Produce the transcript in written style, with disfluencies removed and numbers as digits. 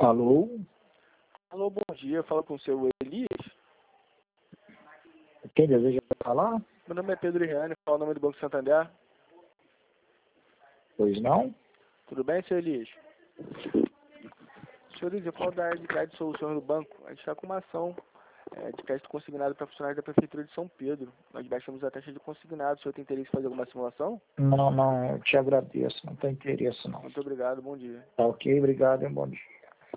Alô? Alô, bom dia. Fala com o seu Elias. Quem deseja falar? Meu nome é Pedro Riane, falo o nome do Banco Santander. Pois não? Tudo bem, seu Elias? Senhor Elias, eu falo da área de crédito e soluções do banco. A gente está com uma ação de crédito consignado para funcionários da Prefeitura de São Pedro. Nós baixamos a taxa de consignado. O senhor tem interesse em fazer alguma simulação? Não, eu te agradeço. Não tem interesse, não. Muito obrigado, bom dia. Tá ok? Obrigado e um bom dia.